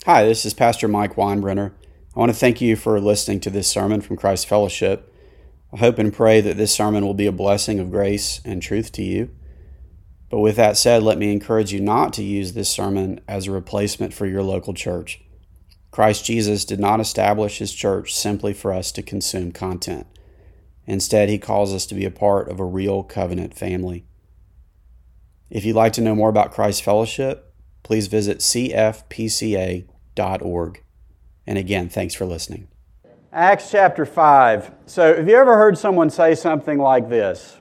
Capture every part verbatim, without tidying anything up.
Hi, this is Pastor Mike Weinbrenner. I want to thank you for listening to this sermon from Christ Fellowship. I hope and pray that this sermon will be a blessing of grace and truth to you. But with that said, let me encourage you not to use this sermon as a replacement for your local church. Christ Jesus did not establish his church simply for us to consume content. Instead, he calls us to be a part of a real covenant family. If you'd like to know more about Christ Fellowship, please visit c f p c a dot org. And again, thanks for listening. Acts chapter five. So have you ever heard someone say something like this?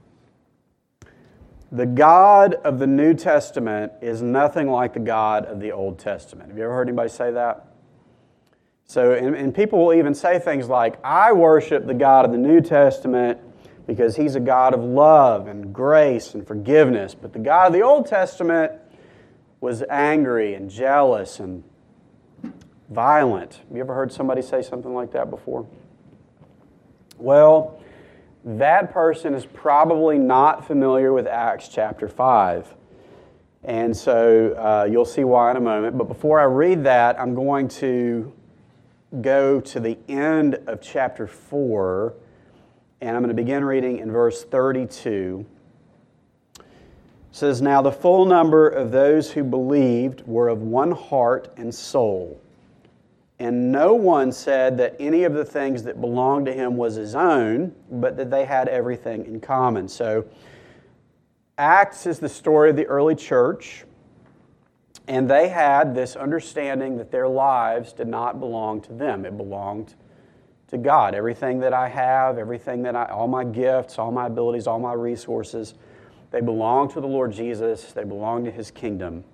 The God of the New Testament is nothing like the God of the Old Testament. Have you ever heard anybody say that? So, and, and people will even say things like, I worship the God of the New Testament because He's a God of love and grace and forgiveness. But the God of the Old Testament was angry and jealous and violent. Have you ever heard somebody say something like that before? Well, that person is probably not familiar with Acts chapter five. And so uh, you'll see why in a moment. But before I read that, I'm going to go to the end of chapter four, and I'm going to begin reading in verse thirty-two. It says, Now the full number of those who believed were of one heart and soul. And no one said that any of the things that belonged to him was his own, but that they had everything in common. So, Acts is the story of the early church, and they had this understanding that their lives did not belong to them. It belonged to God. Everything that I have, everything that I, all my gifts, all my abilities, all my resources, they belong to the Lord Jesus. They belong to His kingdom.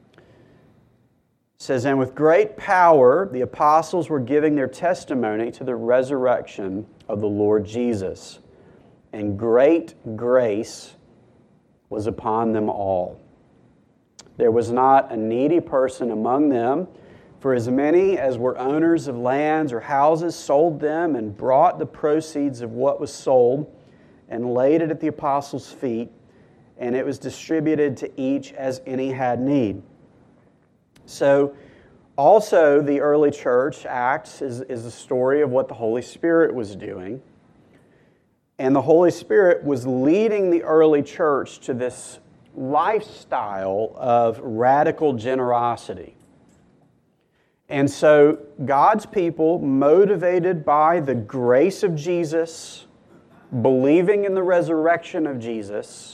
It says, and with great power, the apostles were giving their testimony to the resurrection of the Lord Jesus. And great grace was upon them all. There was not a needy person among them, for as many as were owners of lands or houses sold them and brought the proceeds of what was sold and laid it at the apostles' feet, and it was distributed to each as any had need. So, also the early church, Acts, is, is a story of what the Holy Spirit was doing. And the Holy Spirit was leading the early church to this lifestyle of radical generosity. And so God's people, motivated by the grace of Jesus, believing in the resurrection of Jesus,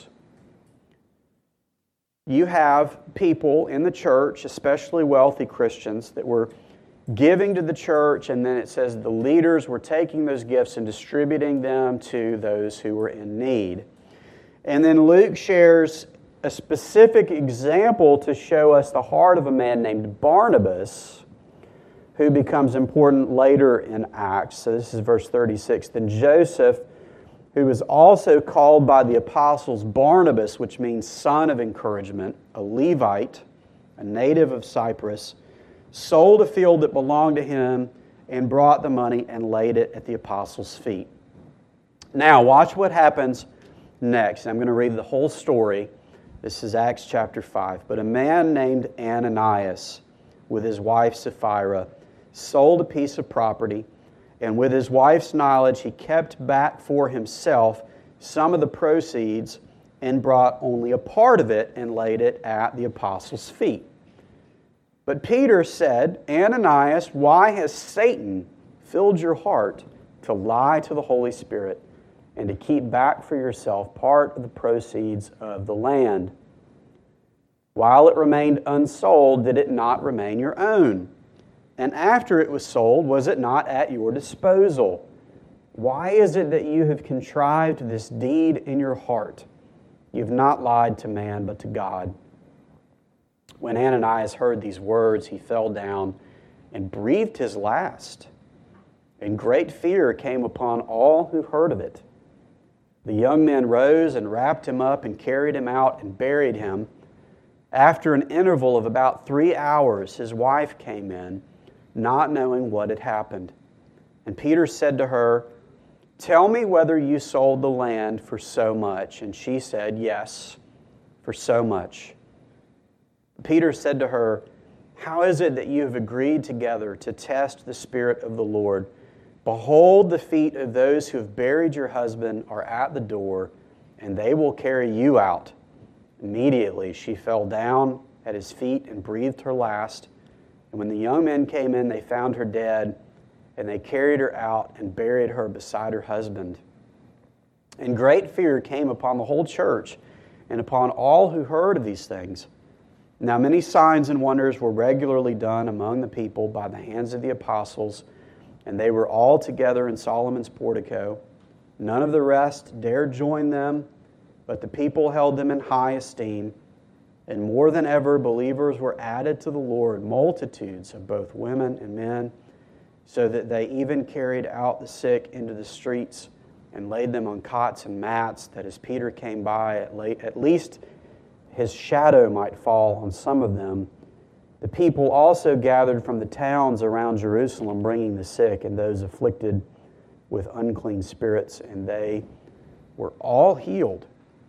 you have people in the church, especially wealthy Christians, that were giving to the church, and then it says the leaders were taking those gifts and distributing them to those who were in need. And then Luke shares a specific example to show us the heart of a man named Barnabas, who becomes important later in Acts. So this is verse thirty-six. Then Joseph, who was also called by the apostles Barnabas, which means son of encouragement, a Levite, a native of Cyprus, sold a field that belonged to him and brought the money and laid it at the apostles' feet. Now, watch what happens next. I'm going to read the whole story. This is Acts chapter five. But a man named Ananias, with his wife Sapphira, sold a piece of property, and with his wife's knowledge, he kept back for himself some of the proceeds and brought only a part of it and laid it at the apostles' feet. But Peter said, Ananias, why has Satan filled your heart to lie to the Holy Spirit and to keep back for yourself part of the proceeds of the land? While it remained unsold, did it not remain your own? And after it was sold, was it not at your disposal? Why is it that you have contrived this deed in your heart? You have not lied to man, but to God. When Ananias heard these words, he fell down and breathed his last. And great fear came upon all who heard of it. The young men rose and wrapped him up and carried him out and buried him. After an interval of about three hours, his wife came in, not knowing what had happened. And Peter said to her, Tell me whether you sold the land for so much. And she said, Yes, for so much. Peter said to her, How is it that you have agreed together to test the Spirit of the Lord? Behold, the feet of those who have buried your husband are at the door, and they will carry you out." Immediately she fell down at his feet and breathed her last. And when the young men came in, they found her dead, and they carried her out and buried her beside her husband. And great fear came upon the whole church and upon all who heard of these things. Now many signs and wonders were regularly done among the people by the hands of the apostles, and they were all together in Solomon's portico. None of the rest dared join them, but the people held them in high esteem. And more than ever, believers were added to the Lord, multitudes of both women and men, so that they even carried out the sick into the streets and laid them on cots and mats, that as Peter came by, at, late, at least his shadow might fall on some of them. The people also gathered from the towns around Jerusalem, bringing the sick and those afflicted with unclean spirits, and they were all healed.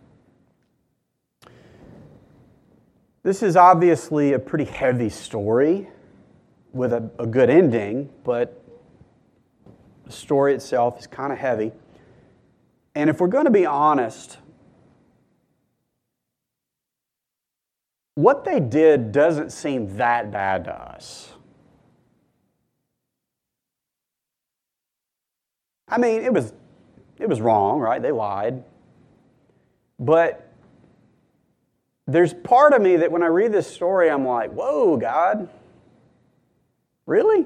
This is obviously a pretty heavy story with a, a good ending, but the story itself is kind of heavy. And if we're going to be honest, what they did doesn't seem that bad to us. I mean, it was it was wrong, right? They lied. But there's part of me that when I read this story, I'm like, whoa, God, really?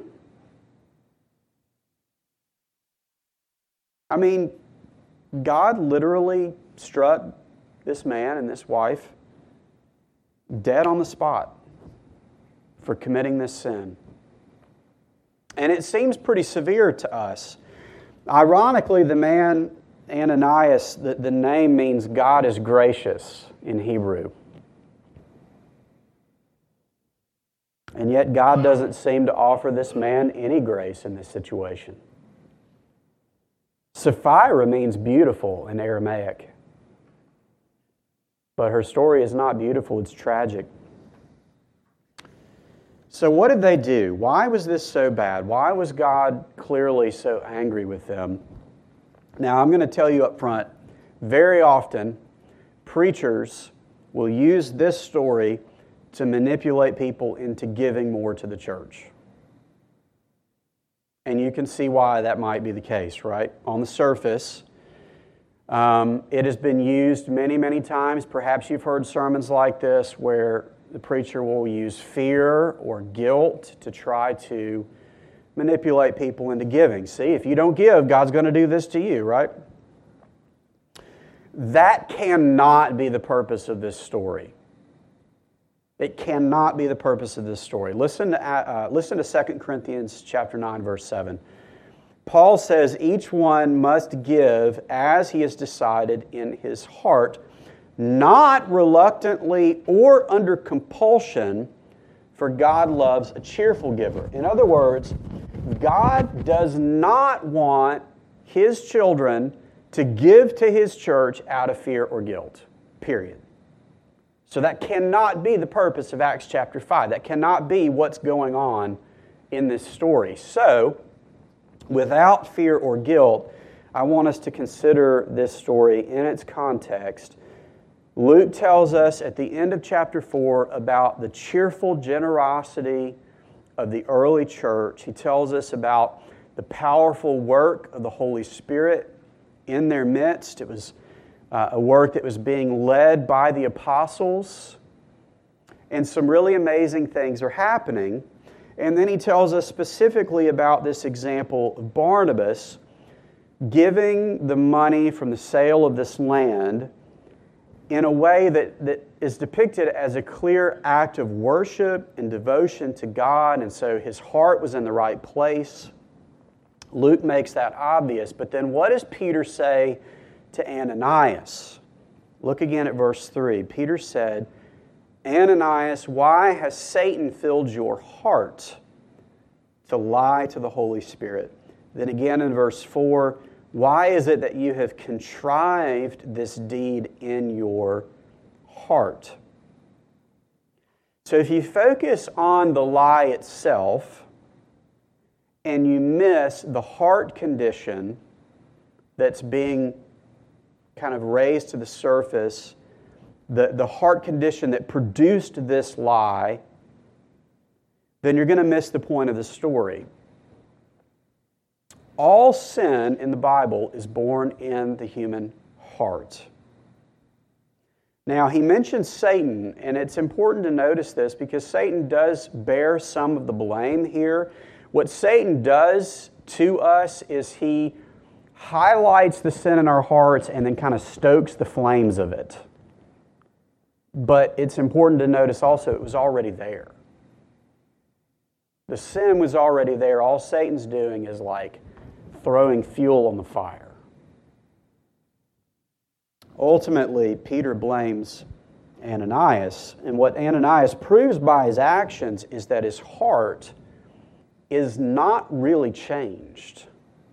I mean, God literally struck this man and this wife dead on the spot for committing this sin. And it seems pretty severe to us. Ironically, the man Ananias, the, the name means God is gracious in Hebrew. And yet God doesn't seem to offer this man any grace in this situation. Sapphira means beautiful in Aramaic. But her story is not beautiful, it's tragic. So what did they do? Why was this so bad? Why was God clearly so angry with them? Now, I'm going to tell you up front, very often, preachers will use this story to manipulate people into giving more to the church. And you can see why that might be the case, right? On the surface, um, it has been used many, many times. Perhaps you've heard sermons like this where the preacher will use fear or guilt to try to manipulate people into giving. See, if you don't give, God's going to do this to you, right? That cannot be the purpose of this story. It cannot be the purpose of this story. Listen to, uh, listen to Second Corinthians chapter nine, verse seven. Paul says, each one must give as he has decided in his heart, not reluctantly or under compulsion, for God loves a cheerful giver. In other words, God does not want His children to give to His church out of fear or guilt, period. So that cannot be the purpose of Acts chapter five. That cannot be what's going on in this story. So, without fear or guilt, I want us to consider this story in its context. Luke tells us at the end of chapter four about the cheerful generosity of the early church. He tells us about the powerful work of the Holy Spirit in their midst. It was uh, a work that was being led by the apostles. And some really amazing things are happening. And then he tells us specifically about this example of Barnabas giving the money from the sale of this land in a way that, that is depicted as a clear act of worship and devotion to God, and so his heart was in the right place. Luke makes that obvious. But then what does Peter say to Ananias? Look again at verse three. Peter said, Ananias, why has Satan filled your heart to lie to the Holy Spirit? Then again in verse four, why is it that you have contrived this deed in your heart? So if you focus on the lie itself and you miss the heart condition that's being kind of raised to the surface, the, the heart condition that produced this lie, then you're going to miss the point of the story. All sin in the Bible is born in the human heart. Now, he mentions Satan, and it's important to notice this because Satan does bear some of the blame here. What Satan does to us is he highlights the sin in our hearts and then kind of stokes the flames of it. But it's important to notice also it was already there. The sin was already there. All Satan's doing is like throwing fuel on the fire. Ultimately, Peter blames Ananias, and what Ananias proves by his actions is that his heart is not really changed.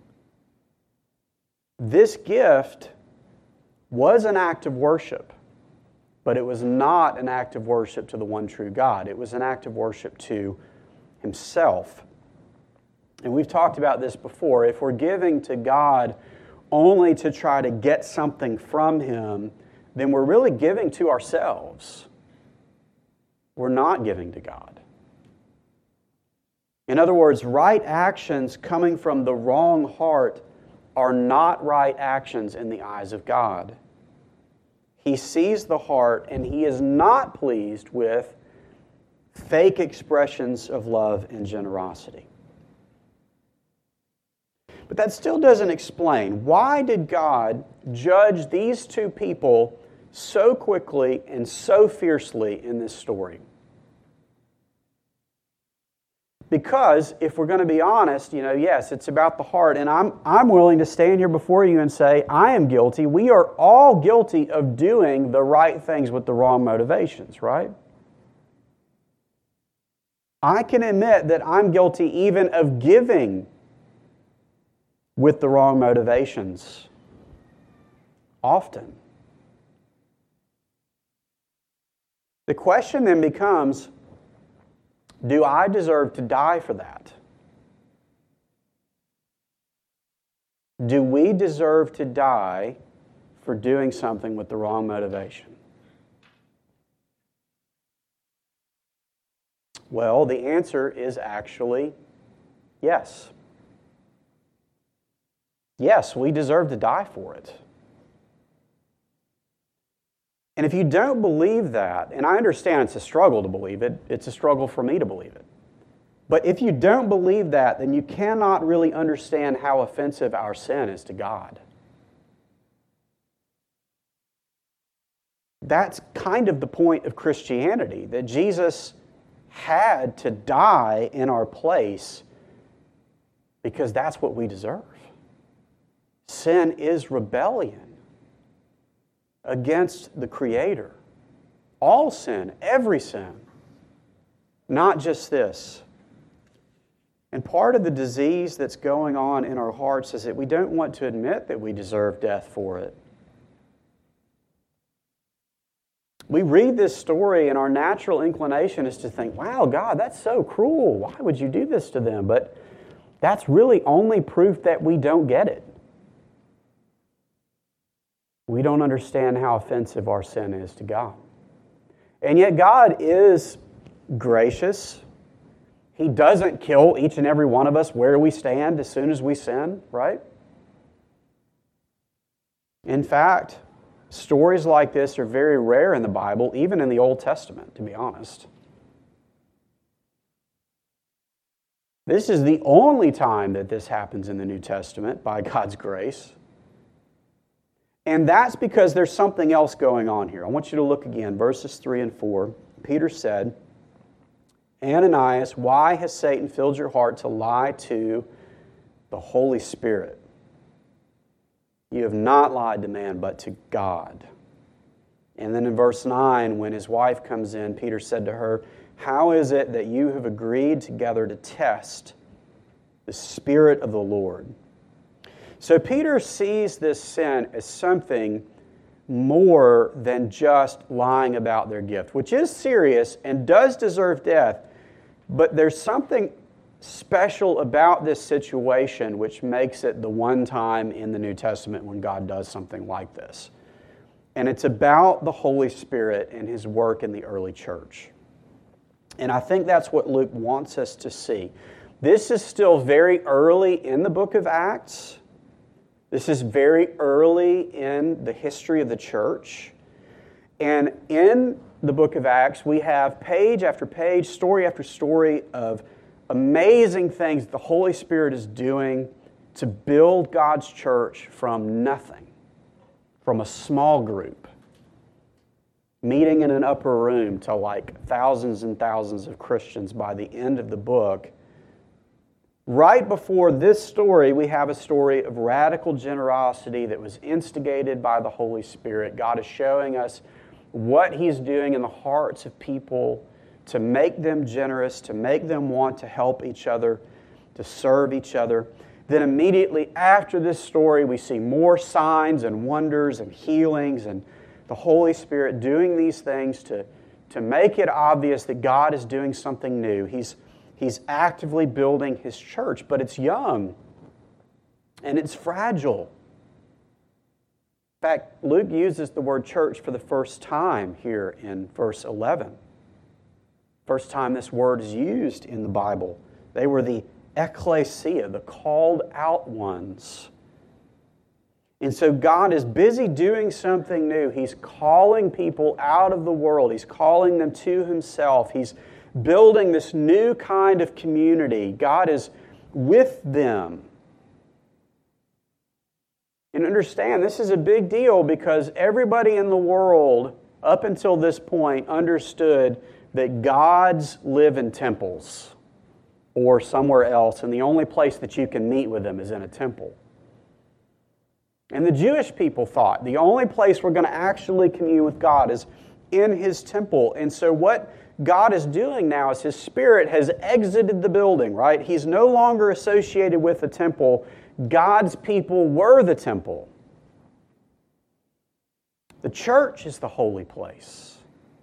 This gift was an act of worship, but it was not an act of worship to the one true God. It was an act of worship to himself. And we've talked about this before. If we're giving to God only to try to get something from Him, then we're really giving to ourselves. We're not giving to God. In other words, right actions coming from the wrong heart are not right actions in the eyes of God. He sees the heart, and He is not pleased with fake expressions of love and generosity. But that still doesn't explain, why did God judge these two people so quickly and so fiercely in this story? Because if we're going to be honest, you know, yes, it's about the heart, and I'm I'm willing to stand here before you and say, I am guilty. We are all guilty of doing the right things with the wrong motivations, right? I can admit that I'm guilty even of giving with the wrong motivations often. The question then becomes, do I deserve to die for that? Do we deserve to die for doing something with the wrong motivation? Well, the answer is actually yes. Yes, we deserve to die for it. And if you don't believe that, and I understand it's a struggle to believe it, it's a struggle for me to believe it. But if you don't believe that, then you cannot really understand how offensive our sin is to God. That's kind of the point of Christianity, that Jesus had to die in our place because that's what we deserve. Sin is rebellion against the Creator. All sin, every sin, not just this. And part of the disease that's going on in our hearts is that we don't want to admit that we deserve death for it. We read this story and our natural inclination is to think, wow, God, that's so cruel. Why would you do this to them? But that's really only proof that we don't get it. We don't understand how offensive our sin is to God. And yet God is gracious. He doesn't kill each and every one of us where we stand as soon as we sin, right? In fact, stories like this are very rare in the Bible, even in the Old Testament, to be honest. This is the only time that this happens in the New Testament by God's grace. And that's because there's something else going on here. I want you to look again, verses three and four. Peter said, Ananias, why has Satan filled your heart to lie to the Holy Spirit? You have not lied to man, but to God. And then in verse nine, when his wife comes in, Peter said to her, how is it that you have agreed together to test the Spirit of the Lord? So Peter sees this sin as something more than just lying about their gift, which is serious and does deserve death. But there's something special about this situation which makes it the one time in the New Testament when God does something like this. And it's about the Holy Spirit and His work in the early church. And I think that's what Luke wants us to see. This is still very early in the book of Acts. This is very early in the history of the church. And in the book of Acts, we have page after page, story after story of amazing things the Holy Spirit is doing to build God's church from nothing, from a small group, meeting in an upper room to like thousands and thousands of Christians by the end of the book. Right before this story, we have a story of radical generosity that was instigated by the Holy Spirit. God is showing us what He's doing in the hearts of people to make them generous, to make them want to help each other, to serve each other. Then immediately after this story, we see more signs and wonders and healings and the Holy Spirit doing these things to, to make it obvious that God is doing something new. He's, he's actively building His church, but it's young and it's fragile. In fact, Luke uses the word church for the first time here in verse eleven. First time this word is used in the Bible. They were the ecclesia, the called out ones. And so God is busy doing something new. He's calling people out of the world. He's calling them to Himself. He's building this new kind of community. God is with them. And understand, this is a big deal because everybody in the world up until this point understood that gods live in temples or somewhere else, and the only place that you can meet with them is in a temple. And the Jewish people thought the only place we're going to actually commune with God is in His temple. And so what God is doing now is His Spirit has exited the building, right? He's no longer associated with the temple. God's people were the temple. The church is the holy place.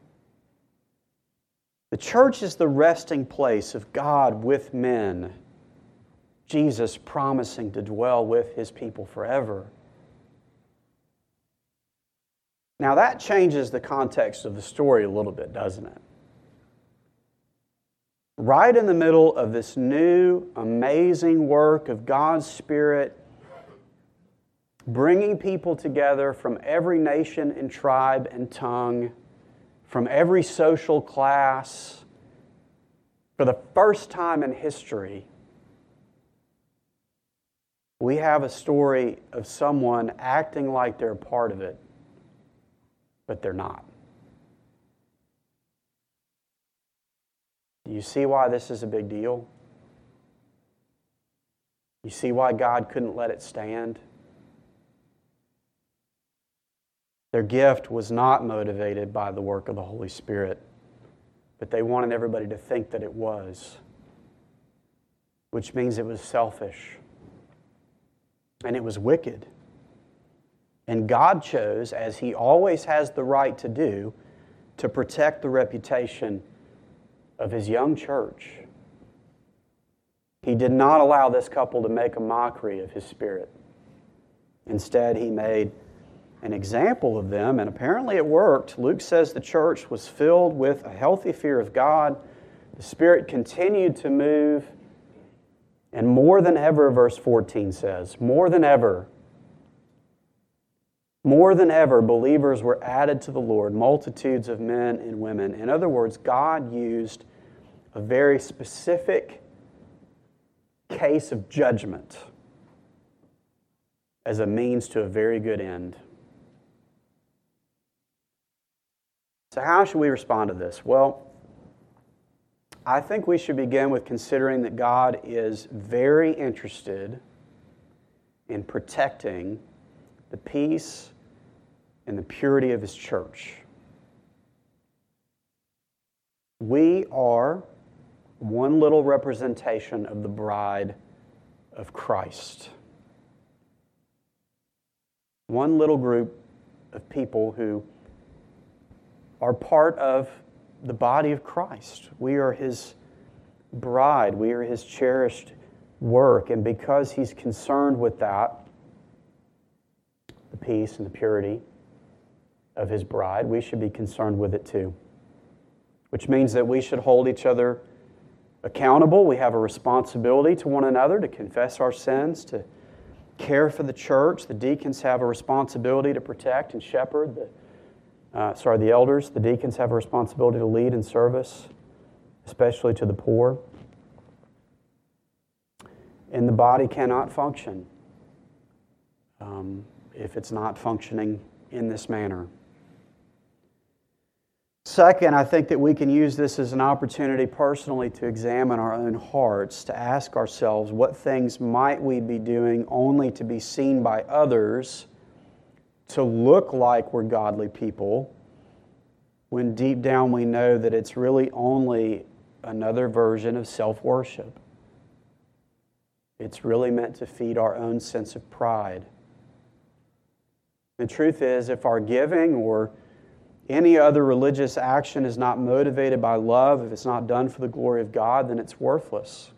The church is the resting place of God with men. Jesus promising to dwell with His people forever. Now that changes the context of the story a little bit, doesn't it? Right in the middle of this new, amazing work of God's Spirit, bringing people together from every nation and tribe and tongue, from every social class, for the first time in history, we have a story of someone acting like they're a part of it, but they're not. Do you see why this is a big deal? You see why God couldn't let it stand? Their gift was not motivated by the work of the Holy Spirit, but they wanted everybody to think that it was, which means it was selfish and it was wicked. And God chose, as He always has the right to do, to protect the reputation of His young church. He did not allow this couple to make a mockery of His Spirit. Instead, He made an example of them, and apparently it worked. Luke says the church was filled with a healthy fear of God. The Spirit continued to move, and more than ever, verse fourteen says, more than ever, more than ever, believers were added to the Lord, multitudes of men and women. In other words, God used a very specific case of judgment as a means to a very good end. So how should we respond to this? Well, I think we should begin with considering that God is very interested in protecting the peace and the purity of His church. We are one little representation of the bride of Christ. One little group of people who are part of the body of Christ. We are His bride. We are His cherished work. And because He's concerned with that, the peace and the purity of His bride, we should be concerned with it too. Which means that we should hold each other accountable. We have a responsibility to one another to confess our sins, to care for the church. The deacons have a responsibility to protect and shepherd. The, uh, sorry, the elders, the deacons have a responsibility to lead in service, especially to the poor. And the body cannot function um, if it's not functioning in this manner. Second, I think that we can use this as an opportunity personally to examine our own hearts, to ask ourselves what things might we be doing only to be seen by others, to look like we're godly people, when deep down we know that it's really only another version of self-worship. It's really meant to feed our own sense of pride. The truth is, if our giving or any other religious action is not motivated by love, if it's not done for the glory of God, then it's worthless.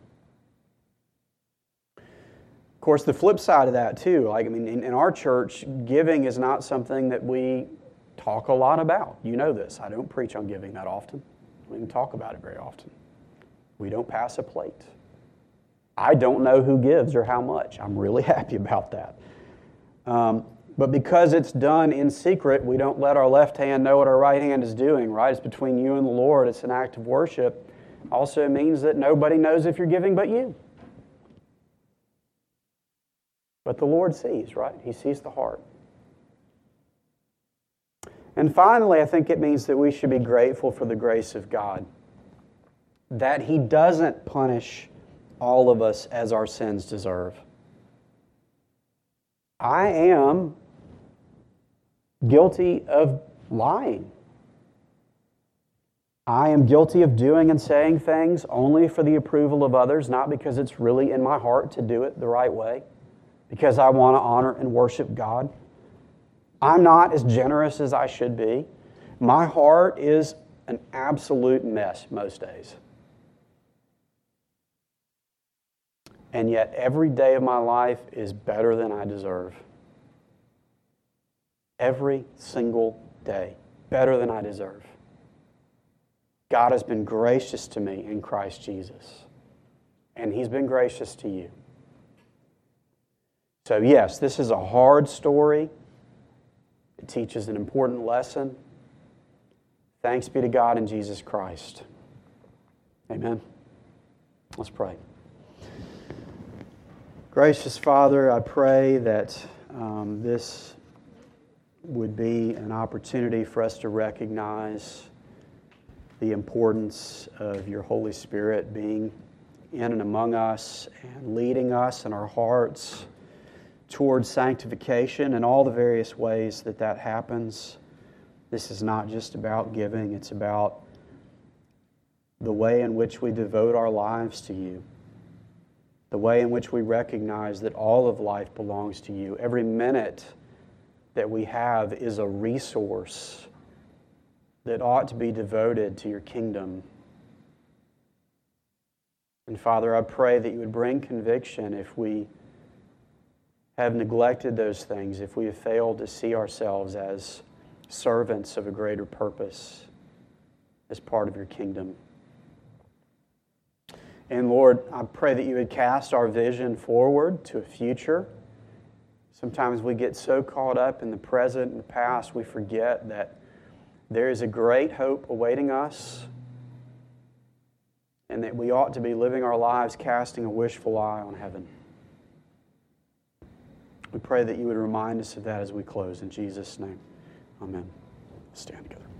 Of course, the flip side of that too, like I mean, in, in our church, giving is not something that we talk a lot about. You know this. I don't preach on giving that often. We don't talk about it very often. We don't pass a plate. I don't know who gives or how much. I'm really happy about that. Um, But because it's done in secret, we don't let our left hand know what our right hand is doing, right? It's between you and the Lord. It's an act of worship. Also means that nobody knows if you're giving but you. But the Lord sees, right? He sees the heart. And finally, I think it means that we should be grateful for the grace of God. That He doesn't punish all of us as our sins deserve. I am guilty of lying. I am guilty of doing and saying things only for the approval of others, not because it's really in my heart to do it the right way, because I want to honor and worship God. I'm not as generous as I should be. My heart is an absolute mess most days. And yet every day of my life is better than I deserve. Every single day, better than I deserve. God has been gracious to me in Christ Jesus. And He's been gracious to you. So yes, this is a hard story. It teaches an important lesson. Thanks be to God in Jesus Christ. Amen. Let's pray. Gracious Father, I pray that um, this would be an opportunity for us to recognize the importance of your Holy Spirit being in and among us and leading us in our hearts towards sanctification and all the various ways that that happens. This is not just about giving, it's about the way in which we devote our lives to you. The way in which we recognize that all of life belongs to you. Every minute that we have is a resource that ought to be devoted to your kingdom. And Father, I pray that you would bring conviction if we have neglected those things, if we have failed to see ourselves as servants of a greater purpose as part of your kingdom. And Lord, I pray that you would cast our vision forward to a future. Sometimes we get so caught up in the present and the past, we forget that there is a great hope awaiting us and that we ought to be living our lives casting a wishful eye on heaven. We pray that you would remind us of that as we close. In Jesus' name, amen. Stand together.